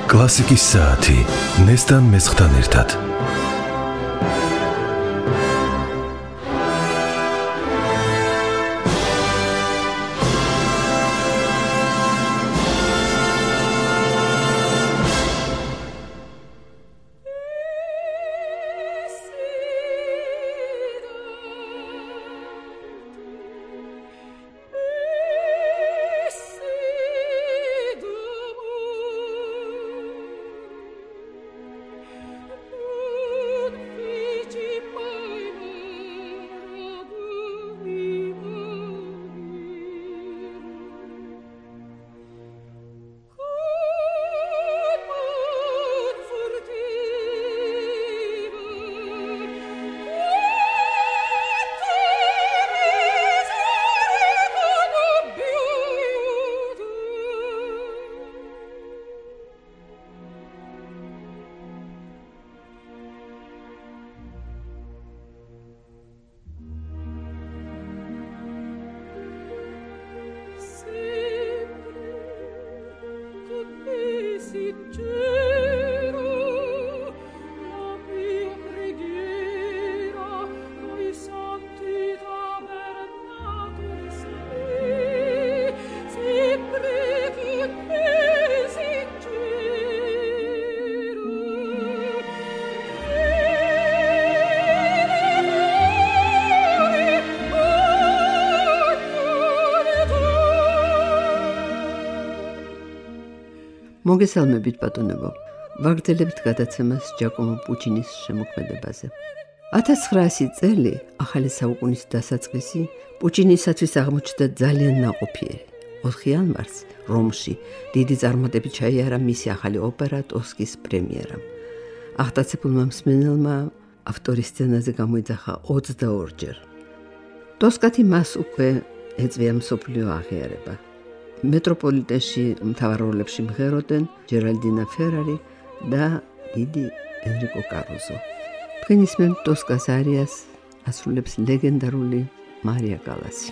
კლასიკის საათი ნესტან მესხთან ერთად. მოგესალმებით ბატონებო. ვაგრძელებთ გადაცემას ჯაკომო პუჩინის შემოქმედებაზე. 1900 წელი, ახალი საუკუნის დასაწყისი, პუჩინისათვის აღმოჩნდა ძალიან ნაყოფიერი. 4 იანვარს რომში დიდი წარმატებით ჩაიარა მისი ახალი ოპერა ტოსკის პრემიერამ. აღტაცებულმა მსმენელმა ავტორის სცენაზე გამოიძახა 22 ჯერ. ტოსკათი მას უკვე ეწვია მსოფლიო აღიარება. მეტროპოლიტენში მთავარ როლებში მღეროდნენ ჯერალდინა ფერარი და დიდი ენრიკო კარუზო. თქვენ ისმენთ ტოსკას არიას, ასრულებს ლეგენდარული მარია კალასი.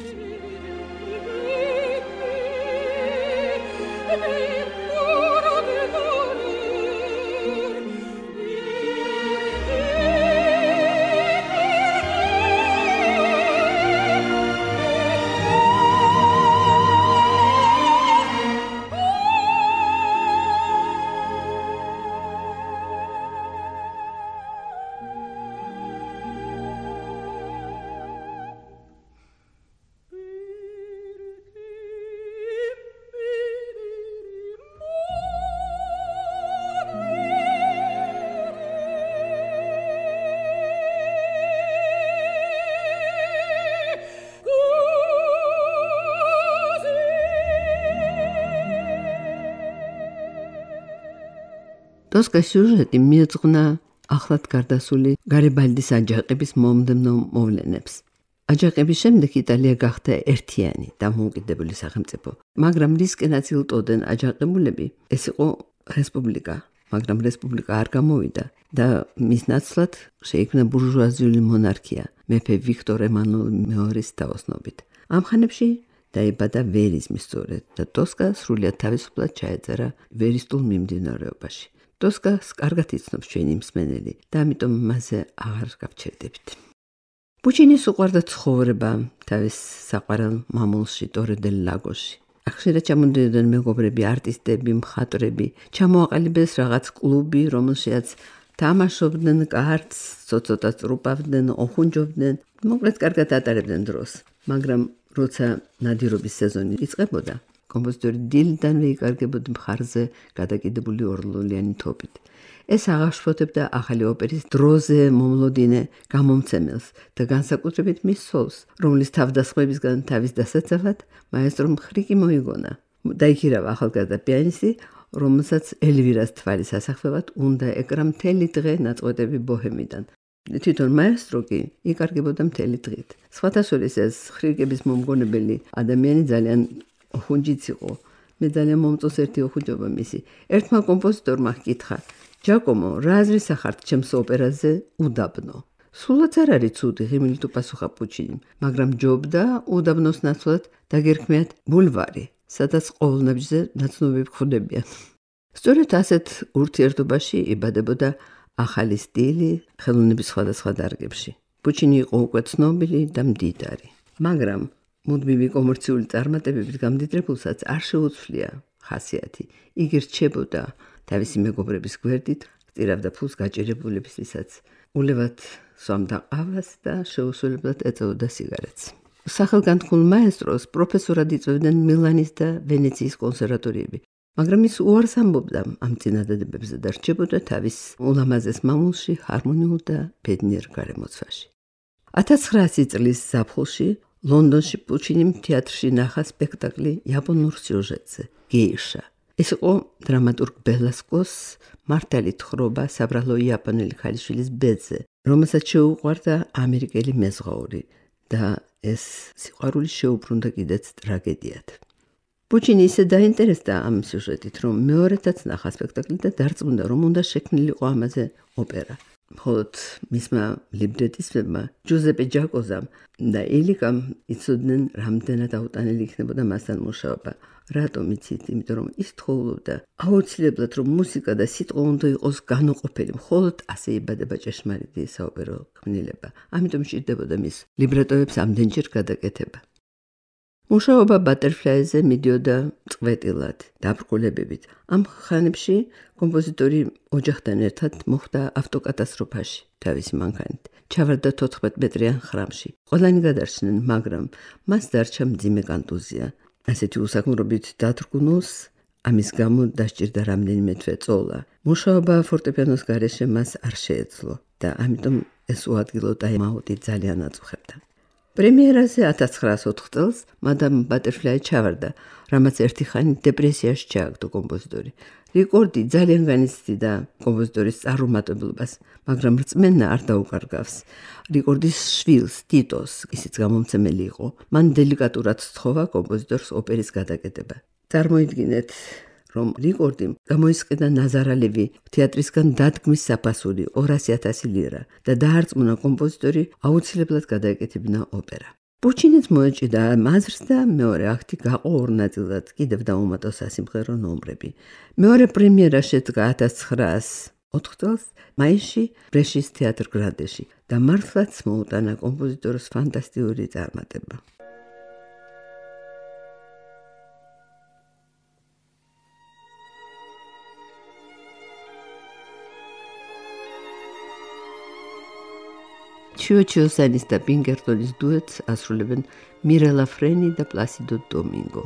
ტოსკას სიუჟეტი მიეძღვნა ახლად გარდასული გარიბალდის აჯანყების მომდევნო მოვლენებს. აჯანყების შემდეგ იტალია გახდა ერთიანი დამოუკიდებელი სახელმწიფო, მაგრამ რისკენაც ილტოდნენ აჯანყებულები, ეს იყო რესპუბლიკა, მაგრამ რესპუბლიკა არ გამოვიდა და მის ნაცვლად შეიქმნა ბურჟუაზიული მონარქია, მეფე ვიქტორ ემანუელ მეორის თაოსნობით. ამ ხანებში დაიბადა ვერიზმი სწორედ და ტოსკა სრულიად თავისუფლად ჩაეწერა ვერისტულ მიმდინარეობაში. ტოსკას კარგად იცნობს ჩვენი მსმენელი და ამიტომ მასზე აღარ გავჩერდებით. პუჩინის უყვარდა ცხოვრება თავის საყვარელ მამულში, ტორე დელ ლაგოში. ხშირად ჩამოდიოდნენ მეგობრები, არტისტები, მხატვრები, ჩამოაყალიბეს რაღაც კლუბი, რომელშიც თამაშობდნენ კარტს, ცოტა წრუპავდნენ, ოხუნჯობდნენ, მოკლედ კარგად ატარებდნენ დროს. მაგრამ როცა ნადირობის სეზონი იწყებოდა, კომპოზიტორი დილიდანვე იკარგებოდა მხარზე გადაკიდებული ორლოლიანი თოფით. ეს აღაშფოთებდა ახალი ოპერის დროზე მომლოდინე გამომცემელს და განსაკუთრებით მის სოლს, რომლის თავდასხმებისგან თავის დასაცავად მაესტრომ ხრიკი მოიგონა. დაიქირავა ახალგაზრდა პიანისტი, რომელსაც ელვირას თვალის ასახველად უნდა ეკრა მთელი დღე ნაწყვეტები ბოჰემიდან. თვითონ მაესტრო კი იკარგებოდა მთელი დღით. სხვათა შორის ეს ხრიკების მომგონებელი ადამიანი ძალიან ხუნჯიც იყო. მე ძალიან მომწონს ერთი ოხუნჯობა მისი. ერთმა კომპოზიტორმა ჰკითხა: ჯაკომო, რა აზრის ახართ ჩემს ოპერაზე უდაბნო? სულაც არ არის ცუდი, ღიმილით უპასუხა პუჩინიმ, მაგრამ ჯობდა უდაბნოს ნაცვლად დაგერქმიათ ბულვარი, სადაც ყოველ ნაბიჯზე ნაცნობები გვხვდებიან. სწორედ ასეთ ურთიერთობაში იბადებოდა ახალი სტილი ხელოვნების სხვადასხვა დარგებში. პუჩინი იყო უკვე ცნობილი და მდიდარი, მაგრამ მუდმივი კომერციული წარმატებებით გამდიდრებულსაც არ შეუცვლია ხასიათი. იგი რჩებოდა თავისი მეგობრების გვერდით, სტირავდა ფულს გაჭირებულებისთვისაც, ულევად სვამდა ყავას და შეუსრულებლად ეწეოდა სიგარეტს. სახელგანთქმულ მაესტროს პროფესორად იწვევდნენ მილანის და ვენეციის კონსერვატორიები, მაგრამ ის უარს ამბობდა ამ წინადადებებზე და რჩებოდა თავის ულამაზეს მამულში, ჰარმონიულ და ბედნიერ გარემოცვაში. 1900 წლის ზაფხულში ლონდონში პუჩინიმ თეატრში ნახა სპექტაკლი იაპონურ სიუჟეტზე გეიშა. ეს იყო დრამატურგ ბელასკოს მართალი თხრობა საბრალო იაპონელი ქალიშვილის ბედზე, რომელსაც შეუყვარდა ამერიკელი მეზღვაური და ეს სიყვარული შეუბრუნდა კიდეც ტრაგედიად. პუჩინი ისე დაინტერესდა ამ სიუჟეტით, რომ მეორედაც ნახა სპექტაკლი და დარწმუნდა, რომ უნდა შექმნილიყო ამაზე ოპერა. მხოლოდ მისმა ლიბრეტისტებმა ჯუზეპე ჯაკოზამ და ელიკამ იცოდნენ, რამდენად აუტანელი იქნებოდა მასთან მუშაობა. რატომ იცით? იმიტომ რომ ის თხოვლობდა აუცილებლად, რომ მუსიკა და სიტყვა უნდა იყოს განუყოფელი. მხოლოდ ასე იბადება ჭეშმარიტი საოპერო ქმნილება. ამიტომ სჭირდებოდა მის ლიბრეტოებს ამდენჯერ გადაკეთება. მუშაობა ბატერფლაიზე მიდიოდა წვეტილად, დაბრკოლებებით. ამ ხანებში კომპოზიტორი ოჯახთან ერთად მოხვდა ავტოკატასტროფაში თავისი მანქანით. ჩავარდა 14 მეტრიან ხრამში. ყველანი გადარჩნენ, მაგრამ მას დარჩა მძიმე კონტუზია. ასეთი უსაქმრობით დათრგუნულს ამის გამო დასჭირდა რამდენიმე თვე წოლა. მუშაობა ფორტეპიანოს გარეშე მას არ შეეძლო და ამიტომ ეს უადგილო ტაიმაუტი ძალიან აწუხებდა. პრემიერაზე 1904 წელს მადამ ბატერფლაი ჩავარდა, რამაც ერთი ხანი დეპრესიაში ჩააგდო კომპოზიტორი. რიკორდი ძალიან განიცდიდა კომპოზიტორის წარუმატებლობას, მაგრამ რწმენა არ დაუკარგავს. რიკორდის შვილს, ტიტოს, ისიც გამომცემელი იყო, მან დელიკატურად სთხოვა კომპოზიტორს ოპერის გადაკეთება. წარმოიდგინეთ, რომ რიკორდიმ გამოისყიდა ნაზარალევი თეატრისგან დადგმის საფასური 200,000 ლირა და დაარწმუნა კომპოზიტორი აუცილებლად გადაეკეთებინა ოპერა. პუჩინიც მოეჭიდა აზრს და მეორე აქტი გაყო ორ ნაწილად, კიდევ დაუმატა სასიმღერო ნომრები. მეორე პრემიერა შედგა 1904 წელს მაისში ბრეშის თეატრ გრანდეში და მართლაც მოუტანა კომპოზიტორის ფანტასტიკური წარმატება. ჩიოჩიოსანის და პინკერტონის დუეტს ასრულებენ მირელა ფრენი და პლასიდო დომინგო.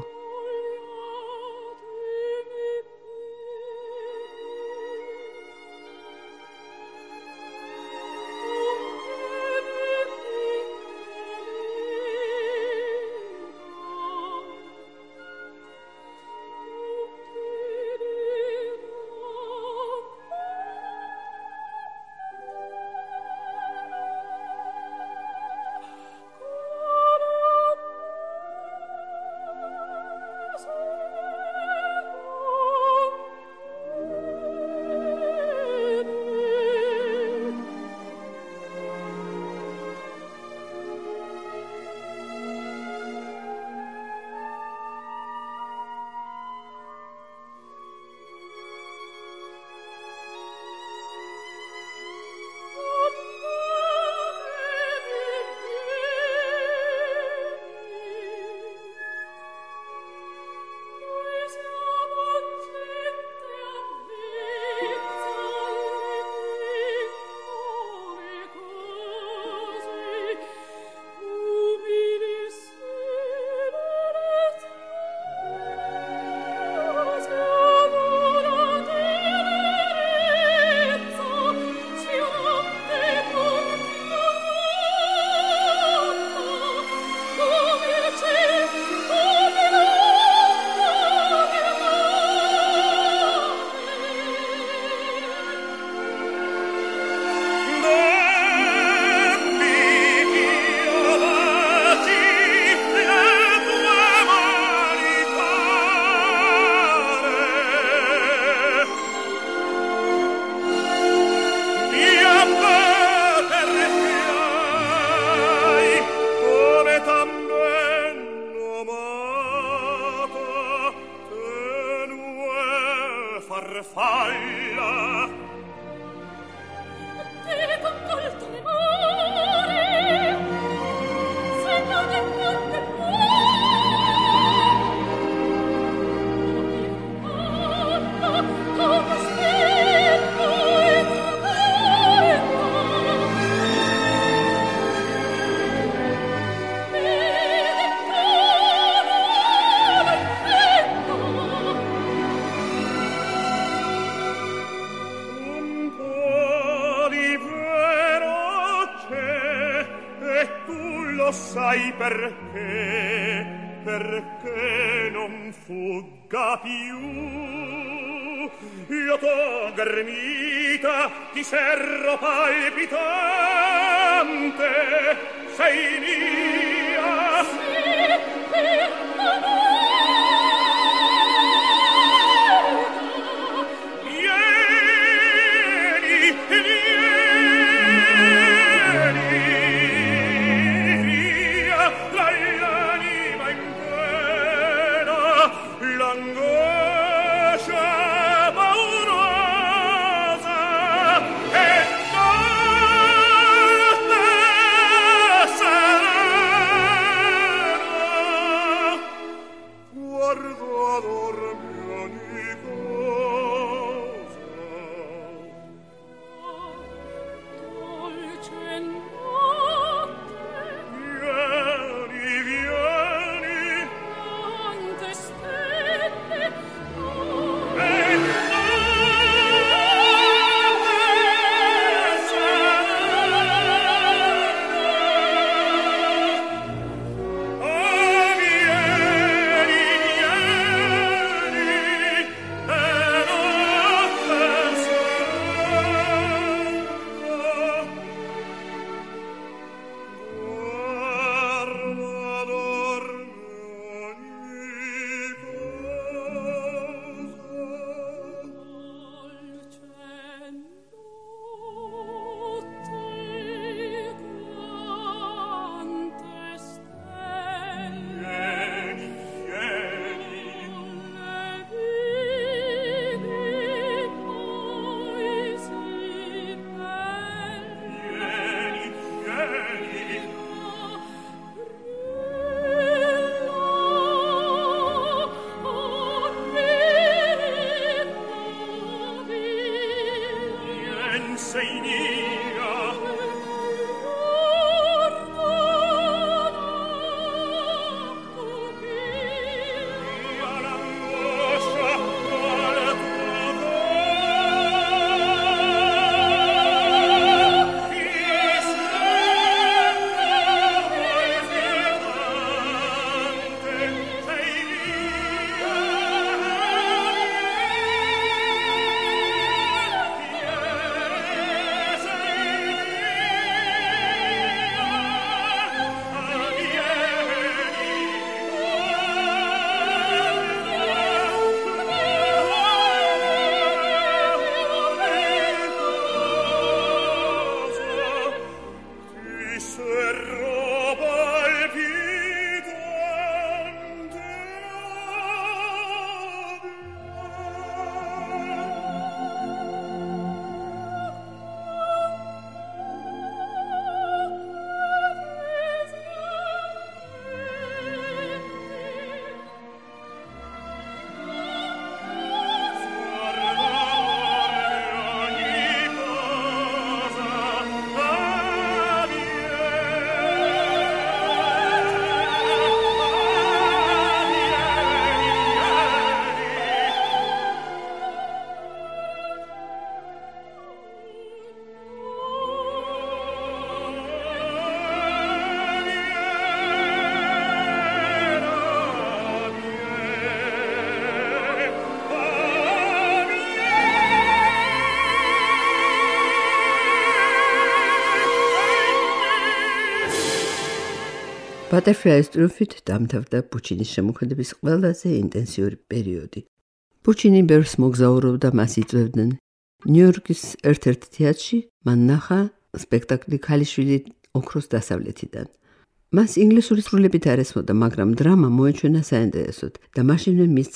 farfalla te con col tremore sembra che non te come spetto e sai perché non fugga più io t'ho ghermita ti serro palpitante sei mia ბატერფლაის ტრიუმფით დამთავრდა პუჩინის შემოქმედების ყველაზე ინტენსიური პერიოდი. პუჩინი ბევრს მოგზაურობდა, მას იწვევდნენ. ნიუ-იორკის ერთ-ერთ თეატრში მან ნახა სპექტაკლი ქალიშვილი ოქროს დასავლეთიდან. მას ინგლისური სრულებით არ ესმოდა, მაგრამ დრამა მოეჩვენა საინტერესოდ და მაშინვე მისცა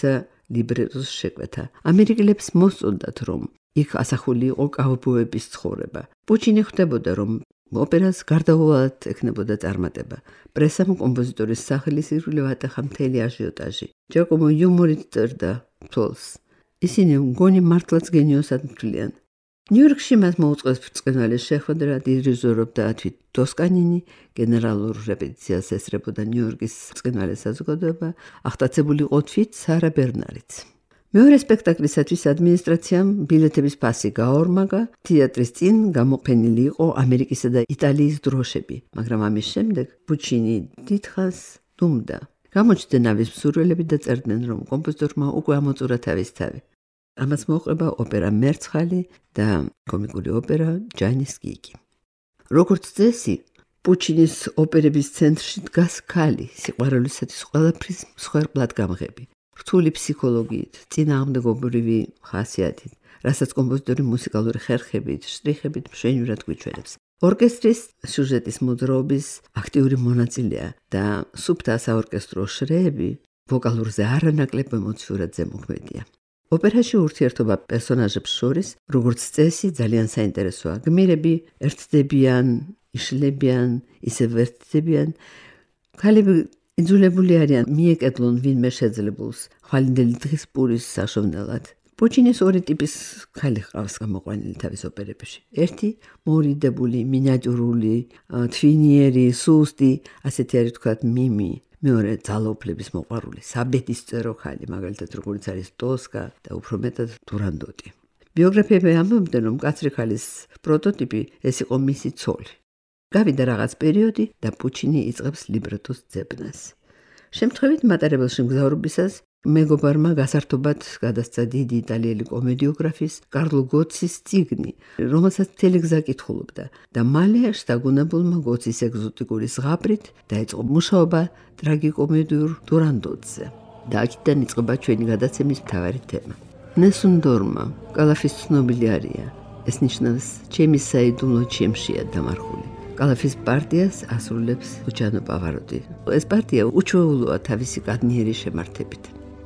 ლიბრეტოს შეკვეთა. ამერიკელებს მოსწონდათ, რომ იქ ასახული იყო კაუბოების ცხოვრება. პუჩინი ხვდებოდა, რომ ოპერას გარდაუვალად ექნებოდა წარმატება. პრესამ კომპოზიტორის სახელის ირგვლივ ატეხა მთელი აჟიოტაჟი. ჯაკომო იუმორით წერდა თვალს. ისინი მგონი მართლაც გენიოსად თვლიან. ნიუ-იორკში მას მოუწყეს ბრწყინვალე შეხვედრა, დირიჟორობდა თვით ტოსკანინი, გენერალურ რეპეტიციას ესწრებოდა ნიუ-იორკის ბრწყინვალე საზოგადოება, აღტაცებული იყო თვით სარა ბერნარიც. მეორე სპექტაკლისათვის ადმინისტრაციამ ბილეთების ფასი გაორმაგა, თეატრის წინ გამოყენილი იყო ამერიკისა და იტალიის დროშები, მაგრამ ამის შემდეგ პუჩინი დიდხანს დუმდა. გამოჩნდნენ ავის მსურველები და წერდნენ, რომ კომპოზიტორმა უკვე ამოწურა თავის თავი. ამას მოუყვება ოპერა მერცხალი და კომიკური ოპერა ჯანის გიგი. როგორც წესი, პუჩინის ოპერების ცენტრში დგას ქალი, სიყვარულისათვის ყველაფრის მსხვერპლად გამღები. რთული ფსიქოლოგიით, წინააღმდეგობრივი ხასიათით, რასაც კომპოზიტორი მუსიკალური ხერხებით, შტრიხებით მშვენივრად გვიჩვენებს. ორკესტრის სიუჟეტის მოძრაობის აქტიური მონაწილეა და სუფთა საორკესტრო შრეები ვოკალურზე არანაკლებ ემოციურად ზემოქმედია. ოპერაში ურთიერთობა პერსონაჟებს შორის, როგორც წესი, ძალიან საინტერესოა. გმირები ერთდებიან, იშლებიან, ისევ ერთდებიან. ქალები იძულებული არიან მიეკედლონ ვინმე შეძლებულს, ხვალინდელი დღის პურის საშოვნელად. პუჩინის ორი ტიპის ქალი ყავს გამოყვანილი თავის ოპერებში. ერთი მორიდებული, მინიატურული, თვინიერი, სუსტი, ასეთი არის თქვათ მიმი. მეორე ძალაუფლების მოყვარული, საბედისწერო ქალი, მაგალითად როგორც არის ტოსკა და უფრო მეტად დურანდოტი. ბიოგრაფიები ამბობენ, რომ კაცრი ქალის პროტოტიპი ეს იყო მისი ცოლი. გავიდა რაღაც პერიოდი და პუჩინი იწყებს ლიბრეტოს ძებნას. შემთხვევით მატარებელში მგზავრობისას მეგობარმა გასართობად გადასცა დიდი იტალიელი კომედიოგრაფის კარლო გოცის წიგნი, რომელსაც მთელი გზა კითხულობდა და მალე შთაგონებულმა გოცის ეგზოტიკური ზღაპრით დაიწყო მუშაობა ტრაგიკომედიურ დურანდოტზე. და აქედან იწყება ჩვენი გადაცემის მთავარი თემა. ნესუნ დორმა, კალაფის ცნობილი არია. ეს ნიშნავს ჩემი საიდუმლო ჩემშია დამარხული. კალაფის პარტიას ასრულებს ლუჩანო პავაროტი. ეს პარტია უჩვეულოა თავისი კადნიერი შემართებით.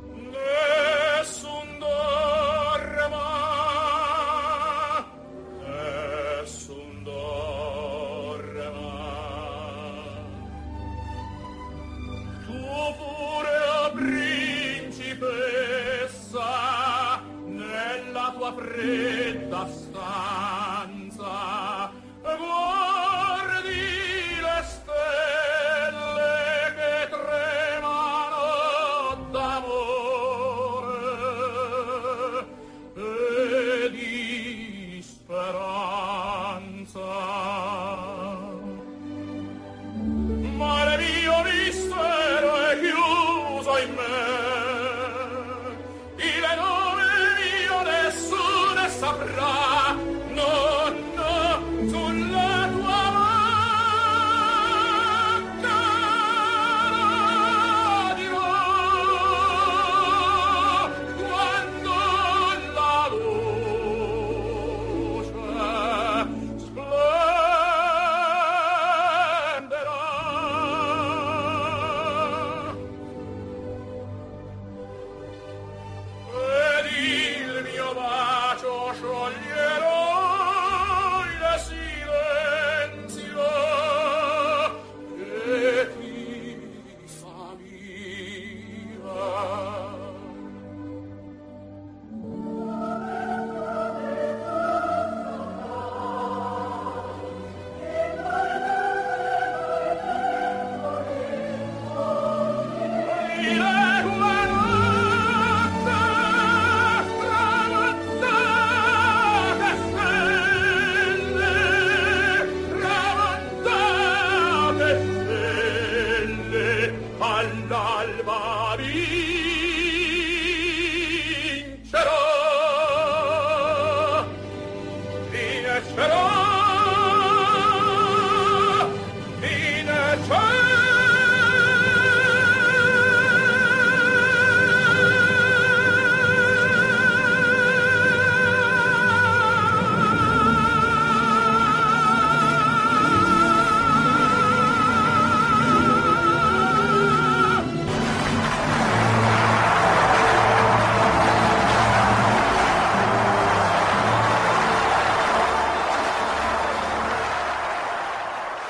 Fredda stanza guardi le stelle che tremano d'amore e di speranza ma il mio mistero è chiuso in me saprà, no, no, sulla tua bocca dirò quando la luce splenderà. Ed il mio bacio scioglierò il silenzio che ti fa viva. All'alba vincerò, vincerò, vincerò.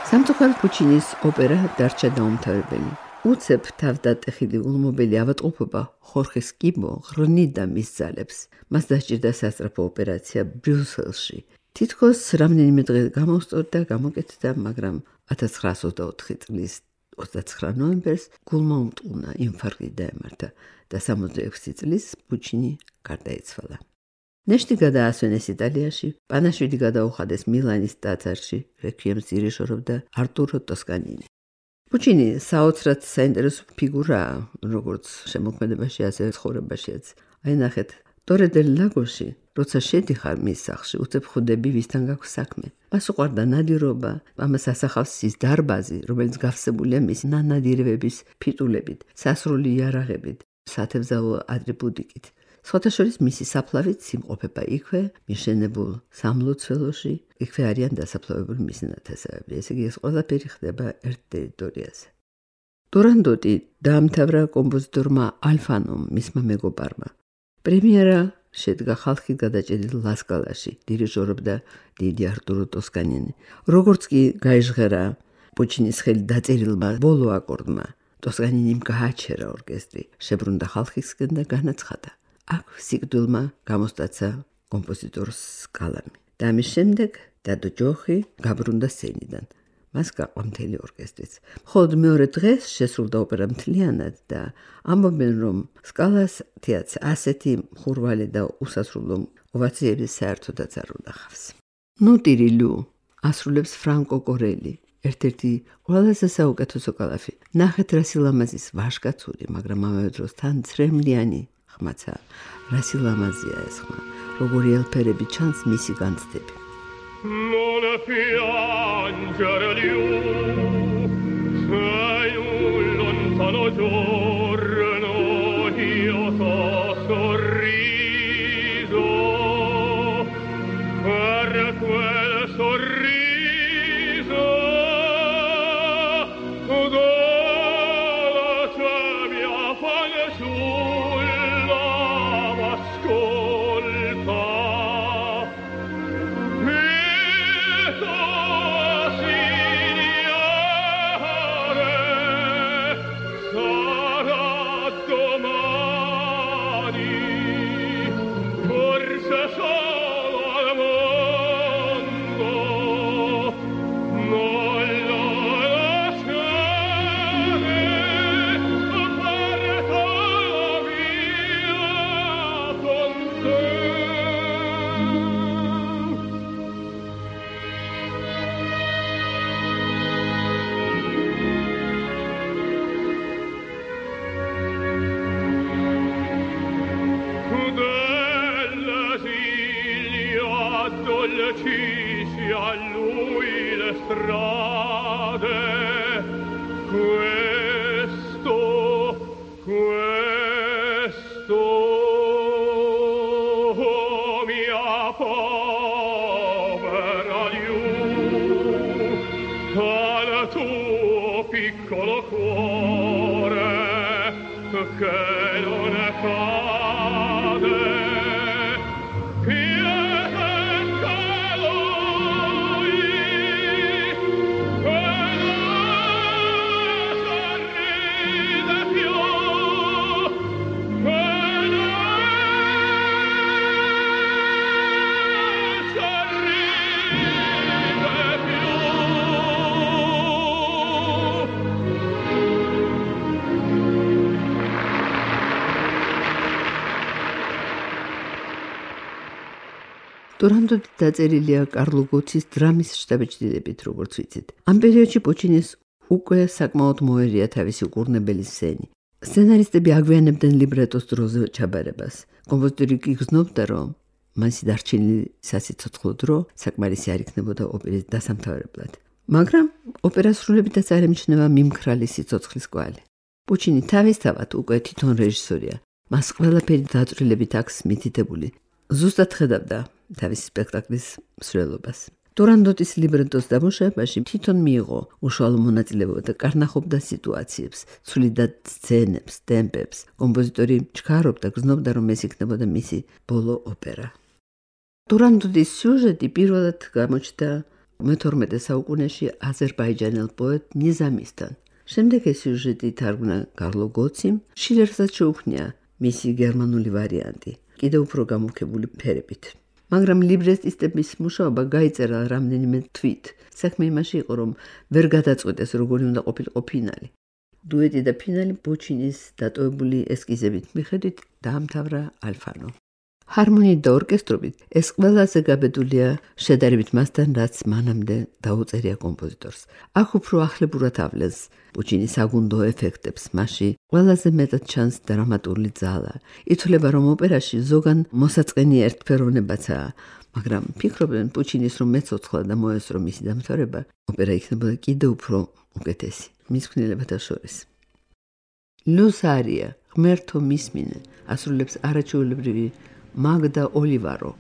სამწუხაროდ პუჩინის ოპერა დარჩა დაუმთავრებელი. უცებ თავდატეხილი ულმობელი ავადმყოფობა ხორხეს კიბო ღრნით და მის ძალებს. მას დასჭირდა სასწრაფო ოპერაცია ბრიუსელში. თითქოს რამდენიმე დღე გამოსწორდა, გამოკეთდა, მაგრამ 1924 წლის 29 ნოემბერს გულმა უმტყუნა ინფარქტი დაემართა და 66 წლის პუჩინი გარდაიცვალა. ნეშტი გადაასვენეს იტალიაში, პანაშვიდი გადაუხადეს მილანის ტაძარში, რეკვიემს ირიჟორობდა არტურო ტოსკანინი. პუჩინი საოცრად საინტერესო ფიგურაა, როგორც შემოქმედებაში, ასევე ცხოვრებაშიც. აი ნახეთ, ტორე დელ ლაგოში, როცა შედიხარ მის სახლში, უცებ ხვდები ვისთან გაქვს საქმე. მას უყვარდა ნადირობა, ამას ასახავს ის დარბაზი, რომელიც გავსებულია მის ნანადირებების ფიტულებით, სასრული იარაღებით, სათევზაო ატრიბუტიკით. სხვათა შორის მისი საფლავით იმყოფება იქვე, მიშენებულ სამლოცველოში, იქვე არიან დასაფლავებული მისი ნათესავები. ესე იგი, ეს ყველაფერი ხდება ერთ ტერიტორიაზე. დურანდოტი დაამთავრა კომპოზიტორმა ალფანომ, მისმა მეგობარმა. პრემიერა შედგა ხალხით გადაჭედილ ლასკალაში, დირიჟორობდა დიდი არტურო ტოსკანინი. როგორც კი გაიჟღერა პუჩინის ხელი დაწერილმა ბოლო აკორდმა, ტოსკანინიმ გააჩერა ორკესტრი, შებრუნდა ხალხისკენ და განაცხადა. აქ სიკვდილმა გამოსტაცა კომპოზიტორს კალამი. და ამის შემდეგ დადო ჯოხი გაბრუნდა სცენიდან. მას გაყვა მთელი ორკესტრიც. მხოლოდ მეორე დღეს შესრულდა ოპერა მთლიანად და ამბობენ, რომ სკალას თეატრს ასეთი მხურვალე და უსასრულო ოვაციები საერთოდაც არ უნახავს. ნუტირი ლუ ასრულებს ფრანკო კორელი, ერთ-ერთი ყველაზე საუკეთესო კალაფი. ნახეთ რა სილამაზის ვაჟკაცური, მაგრამ ამავე დროს თან ცრემლიანი ხმაცა. რა სილამაზია ეს ხმა, როგორი ელფერები čans მისი განცდები. Non piangere più, sei un lontano giorno, io t'ho sorriso, per quel sorriso, dolce mia fanciulla m'ascolta. Dolcissimi a lui le strade, questo mia povera Liu, al tuo piccolo cuore che non cade. დურანდოტი დაწერილია კარლო გოცის დრამის შტაბეჭდილებით, როგორც ვიცით. ამ პერიოდში პუჩინის უკვე საკმაოდ მოერია თავისი უკურნებელი სცენი. სცენარისტები აგვიანებდნენ ლიბრეტოს დროზე ჩაბარებას. კომპოზიტორი კი გრძნობდა, რომ მასი დარჩენილი სასიცოცხლო დრო საკმარისი არ იქნებოდა ოპერის დასამთავრებლად. მაგრამ ოპერას სრულებითაც არ ემჩნევა მიმქრალი სიცოცხლის კვალი. პუჩინი თავისთავად უკვე თვითონ რეჟისორია. მას ყველაფერი დაწვრილებით აქვს მითითებული. ზუსტად ხედავდა თავის სპექტაკლის მსვლელობას. დურანდოტის ლიბრეტოს დამუშავებაში თვითონ მიიღო უშუალო მონაწილეობა და კარნახობდა სიტუაციებს, ცვლიდა სცენებს, ტემპებს. კომპოზიტორი ჩქარობდა, გრძნობდა, რომ ეს იქნებოდა მისი ბოლო ოპერა. დურანდოტის სიუჟეტი პირველად გამოჩნდა მე-12 საუკუნეში აზერბაიჯანელ პოეტ ნიზამისთან. შემდეგ ეს სიუჟეტი თარგმნა კარლო გოციმ, შილერსაც შეუქმნია მისი გერმანული ვარიანტი, კიდევ უფრო გამუქებული ფერებით. მაგრამ ლიბრეტისტების მუშაობა გაიწერა რამდენიმე თვით. საქმე იმაში იყო, რომ ვერ გადაწყვეტეს როგორი უნდა ყოფილიყო ფინალი. დუეტი და ფინალი პუჩინის დატოვებული ესკიზებით მიხედვით დაამთავრა ალფანო. ჰარმონიით და ორკესტრობით ეს ყველაზე გაბედულია შედარებით მასთან, რაც მანამდე დაუწერია კომპოზიტორს. აქ უფრო ახლებურად ავლენს პუჩინის საგუნდო ეფექტებს, მასში ყველაზე მეტად ჩანს დრამატული ძალა. ითვლება, რომ ოპერაში ზოგან მოსაწყენი ერთფეროვნებაცაა, მაგრამ ფიქრობენ პუჩინის რომ მეცოცხლა და მოესწრო მისი დამთავრება, ოპერა იქნებოდა კიდევ უფრო უკეთესი მის ქმნილებათა შორის. ლუს არია, ღმერთო მისმინე, ასრულებს არაჩვეულებრივი მაგდა ოლივარო.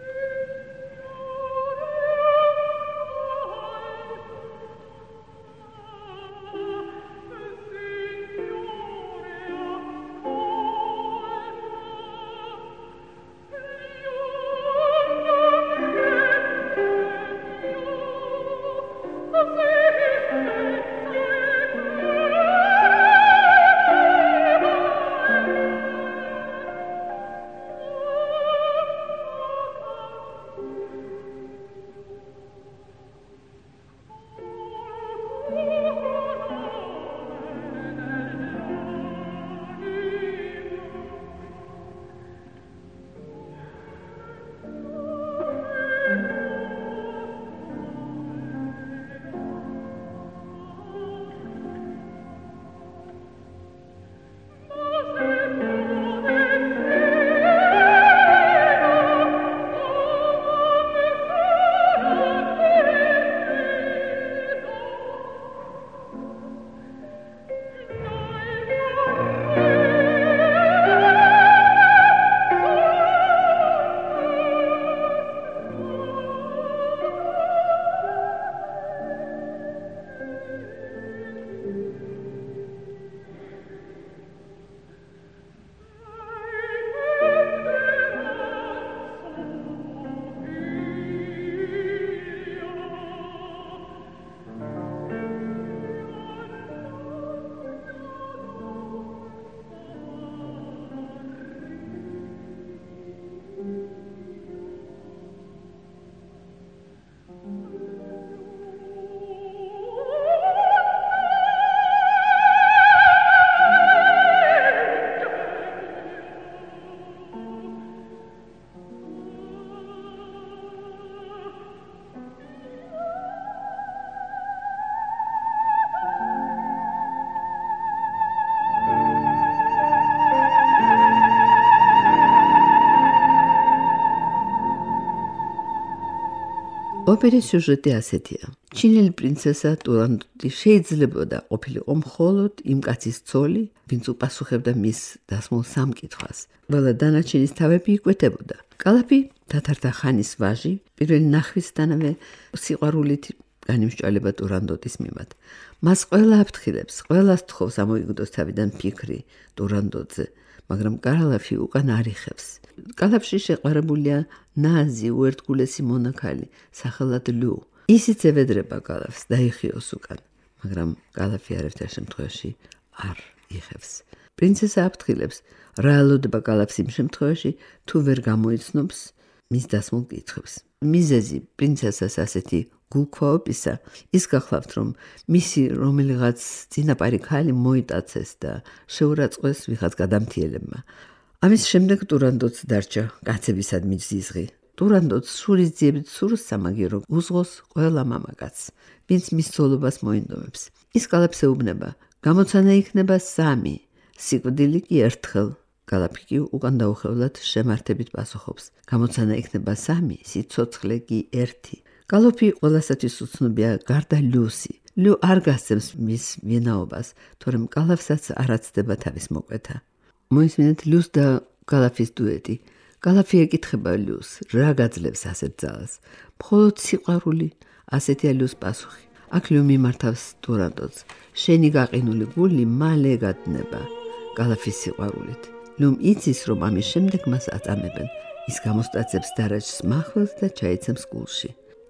ოპერის სიუჟეტი ასეთია. ჩინელი პრინცესა ტურანდოტი შეიძლებოდა ყოფილიყო მხოლოდ იმ კაცის ცოლი, ვინც უპასუხებდა მის დასმულ სამკითხვას. ყველა დანარჩენის თავები იკვეთებოდა. კალაფი თათართა ხანის ვაჟი, პირველი ნახვისთანავე სიყვარულით განიმსჭვალება ტურანდოტის მიმართ. მას ყველა აფრთხილებს, ყველას თხოვს ამოიგდოს თავიდან ფიქრი ტურანდოტზე, მაგრამ კალაფი უკან არ იხევს. კალაფში შეყვარებულია ნაზი უერთგულესი მონაქალი, სახელად ლუ. ისიც ევედრება კალაფს დაიხიოს უკან, მაგრამ კალაფი არერთარ შემთხვევაში არ იხევს. პრინცესა აფრთხილებს, რა ელოდება კალაფს იმ შემთხვევაში, თუ ვერ გამოიცნობს მის დასმულ კითხვებს. მიზეზი პრინცესას ასეთი გულქვაობისა ის გახლავთ, რომ მისი რომელიღაც წინაპარი ქალი მოიტაცეს და შეურაცხყვეს ვიღაც გადამთიელებმა. ამის შემდეგ ტურანდოტს დარჩა კაცებისადმი ზიზღი. ტურანდოტს შურის ძიებით სურს სამაგირო უზღოს ყველა მამაკაც, ვინც მის ცოლობას მოინდომებს. ის კალაფს ეუბნება, გამოცანა იქნება 3, სიკვდილი კი ერთხელ. კალაფი კი უკან დაუხევლად შემართებით პასუხობს. გამოცანა იქნება 3, სიცოცხლე კი 1. კალაფი ყველასათვის უცნობია გარდა ლუსი. ლუ არ გასცემს მის ვინაობას, თორემ კალაფსაც არ აცდება თავის მოკვეთა. მოისმინეთ ლუს და კალაფის დუეტი. კალაფი ეკითხება ლუს, რა გაძლევს ასეთ ძალას? მხოლოდ სიყვარული, ასეთია ლუს პასუხი. აქ ლუ მიმართავს ტურანდოტს. შენი გაყინული გული მალე გადნება კალაფის სიყვარულით. ლუმ იცის, რომ ამის შემდეგ მას აწამებენ. ის გამოსტაცებს დარაჯს მახველს და ჩაიცემს გულში.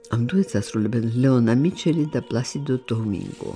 ამ დუეტს ასრულებენ ლეონა მიჩელი და პლასიდო დომინგო.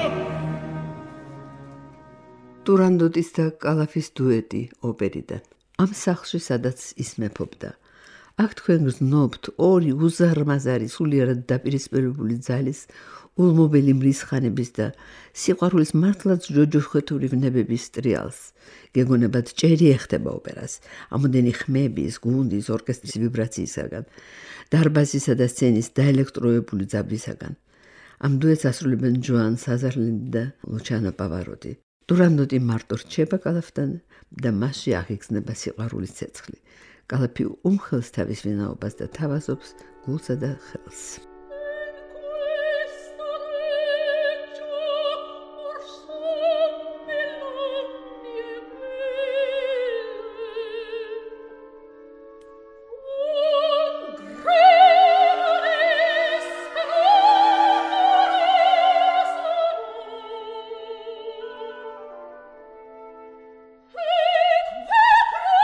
ტურანდოტის და კალაფის დუეტი ოპერიდან. ამ სახლში, სადაც ის მეფობდა. აქ თქვენ გრძნობთ ორი უზარმაზარი, სულიერად დაპირისპირებული ძალის, ულმობელი მრისხანების და სიყვარულის მართლაც ჯოჯოხეთური ვნებების ტრიალს. გეგონებათ ჭერი ეხდება ოპერას, ამოდენი ხმების, გუნდის, ორკესტრის ვიბრაციისაგან, დარბაზისა და სცენის დაელექტროებული ძაბვისაგან. ამ დუეტს ასრულებენ ჯოან საზარლინი და ლუჩანო პავაროტი. დურანდოტი მარტო რჩება კალაფთან და მასში აღიგზნება სიყვარულის ცეცხლი. კალაფი უმხელს თავის ვინაობას და თავაზობს გულსა და ხელს.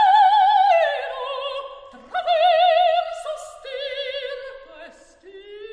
Sti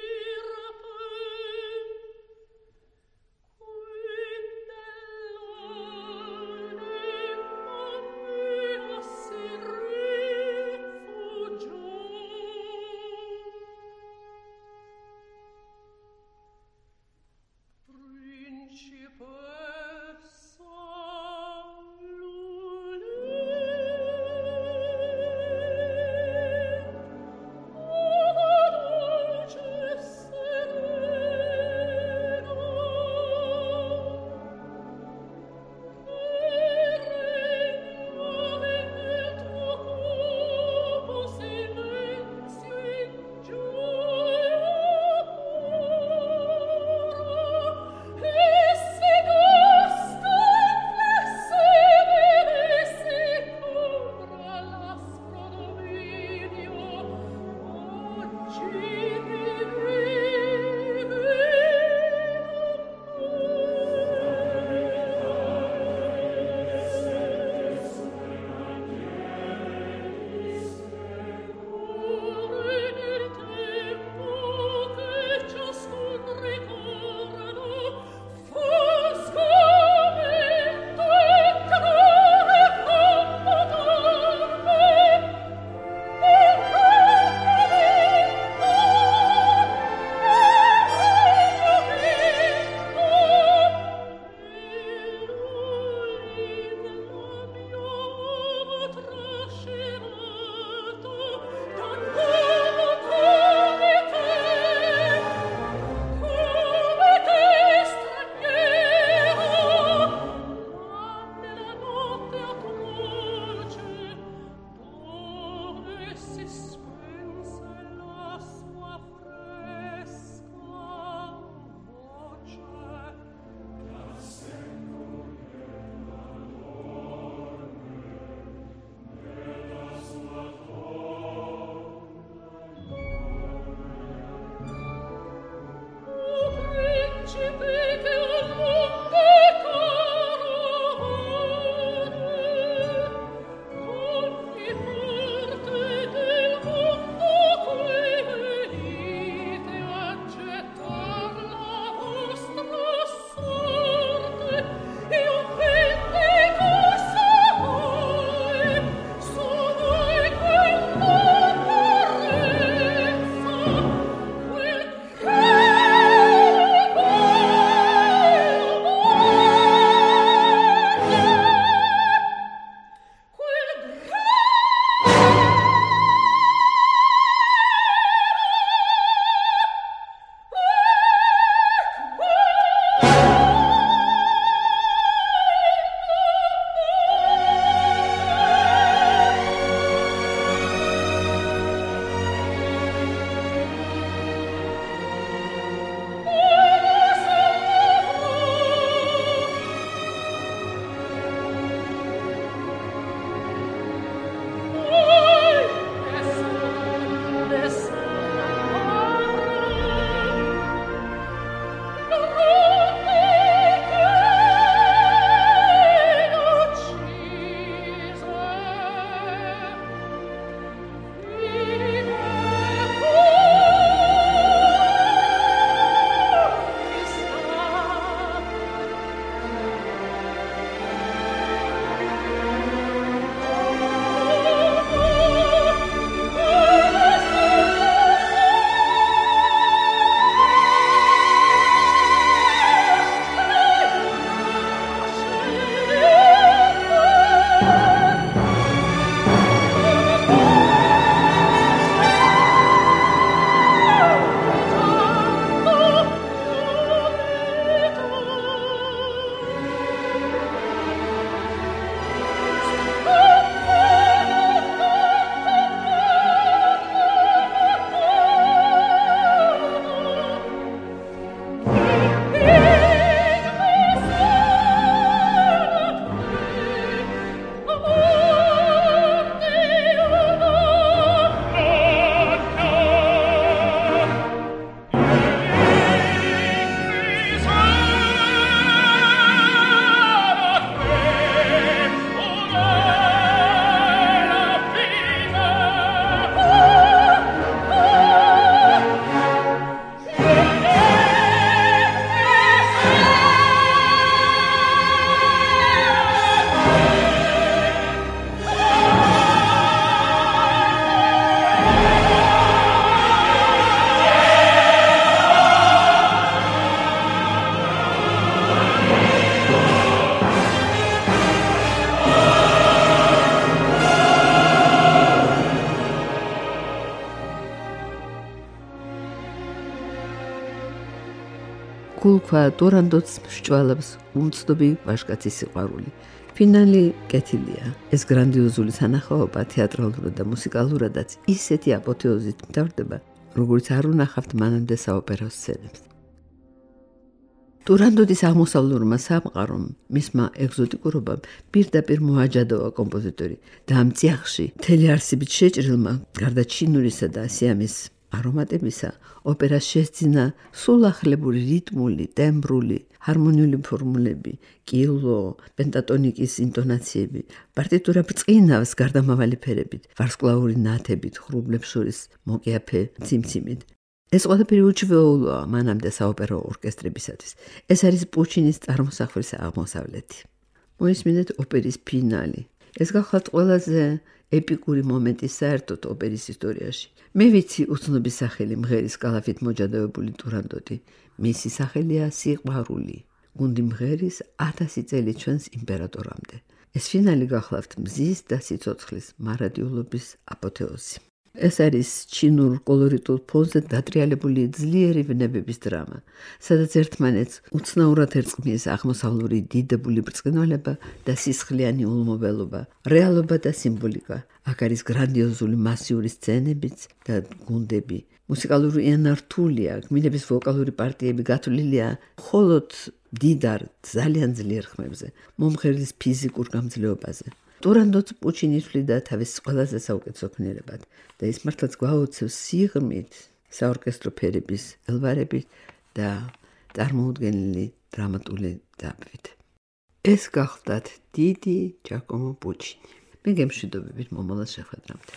გულქვა დორანდოც მსჭვალებს უმცდობი ვაჟკაცის სიყვარული. ფინალი კეთილია. ეს გრანდიოზული სანახაობა თეატრალურად და მუსიკალურადაც ისეთი აპოთეოზით მთავრდება, როგორც არ უნახავთ მანამდე საოპერო სცენებს. დურანდოდის აღმოსავლურმა სამყარომ, მისმა ეგზოტიკურობამ პირდაპირ მოაჯადოვა კომპოზიტორი და ამ წიაღში მთელი არსებით შეჭრილმა, გარდა ჩინურისა და სიამის არომატებისა, ოპერას შესძინა სულახლებული რიტმული, ტემბრული, ჰარმონიული ფორმულები, კილო, პენტატონიკის ინტონაციები, პარტიტურა ბრწყინავს გარდამავალი ფერებით, ვარსკვლავური ნათებით, ღრუბლებს შორის მოკიაფე ციმციმით. ეს ყველაფერი უჩვეულოა მანამდე საოპერო ორკესტრებისათვის. ეს არის პუჩინის წარმოსახვის აღმოსავლეთი. მოისმინეთ ოპერის ფინალი. ეს გახლავთ ყველაზე ეპიკური მომენტი საერთოდ ოპერის ისტორიაში. მე ვიცი უცნობის სახელი მღერის კალაფით მოჯადოებული დურანდოდი. მისი სახელია სიყვარული. გუნდი მღერის 1000 წელი ჩვენს იმპერატორამდე. ეს ფინალი გახლავთ მზის და სიცოცხლის მარადიულობის აპოთეოზი. ეს არის ჩინურ კოლორიტულ ფონზე დატრიალებული ძლიერი ვნებების დრამა, სადაც ერთმანეთს უცნაურად ერწყმის აღმოსავლური დიდებული ბრწყინვალება და სისხლიანი ულმობელობა, რეალობა და სიმბოლიკა. აქ არის გრანდიოზული მასიური სცენებიც და გუნდები. მუსიკალური ენა რთულია, გმირების ვოკალური პარტიები გათვლილია მხოლოდ დიდარ, ძალიან ძლიერ ხმებზე, მომღერლის ფიზიკურ გამძლეობაზე. დურანდოც პუჩინი თვლიდა თავის ყველაზე საუკეთესო ქმნიერებად და ის მართლაც გვაუცევს სიღრმით, საორკესტრო ფერების ელვარებით და წარმოუდგენელი დრამატული დაბვით. ეს გახლდათ დიდი ჯაკომო პუჩინი. მე გემშვიდობებით მომავალ შეხვედრამდე.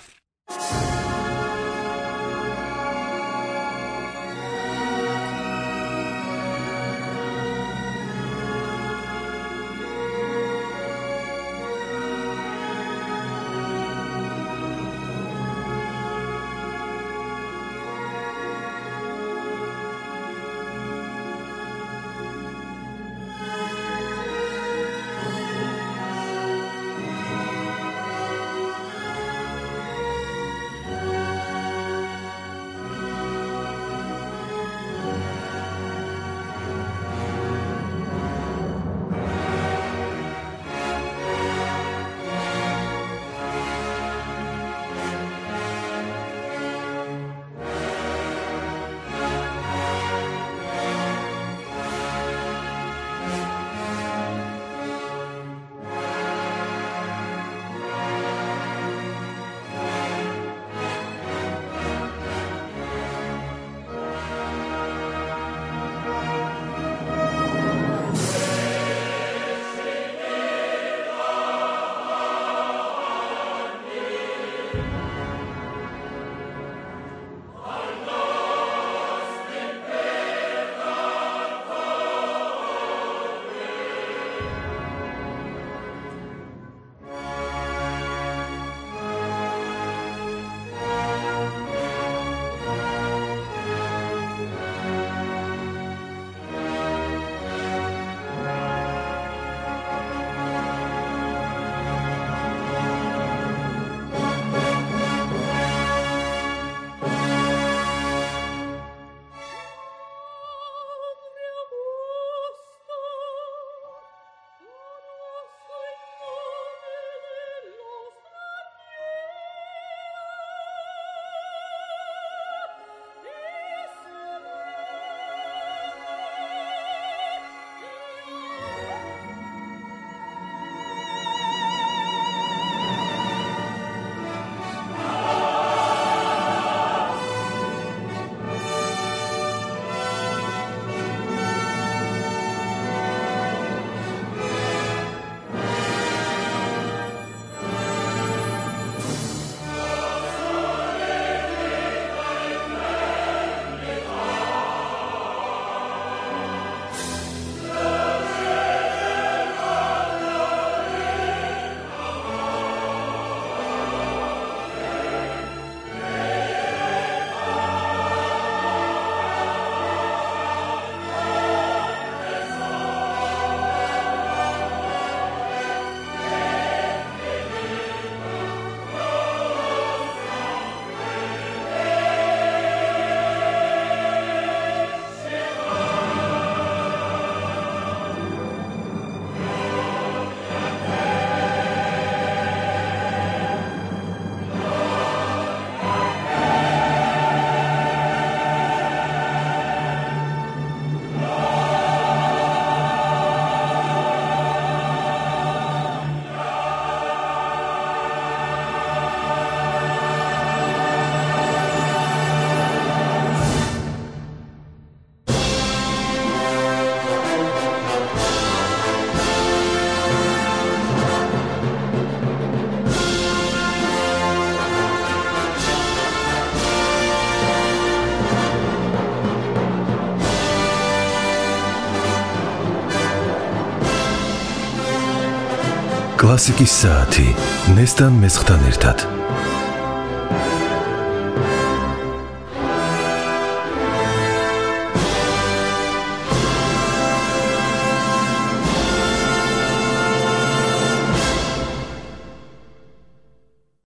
კლასიკის საათი ნესტან მესხთან ერთად.